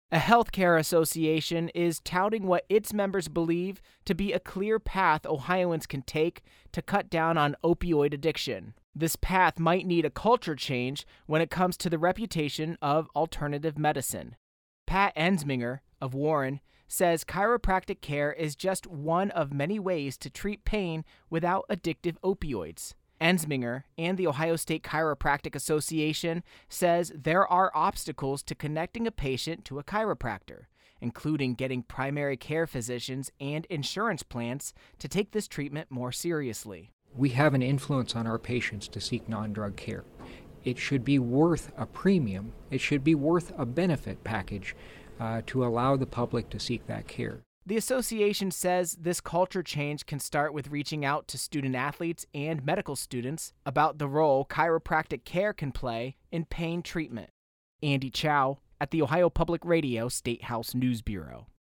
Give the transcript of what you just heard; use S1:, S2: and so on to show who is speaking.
S1: A healthcare association is touting what its members believe to be a clear path Ohioans can take to cut down on opioid addiction. This path might need a culture change when it comes to the reputation of alternative medicine. Pat Ensminger of Warren says chiropractic care is just one of many ways to treat pain without addictive opioids. Ensminger and the Ohio State Chiropractic Association says there are obstacles to connecting a patient to a chiropractor, including getting primary care physicians and insurance plans to take this treatment more seriously.
S2: We have an influence on our patients to seek non-drug care. It should be worth a premium. It should be worth a benefit package to allow the public to seek that care.
S1: The association says this culture change can start with reaching out to student athletes and medical students about the role chiropractic care can play in pain treatment. Andy Chow at the Ohio Public Radio State House News Bureau.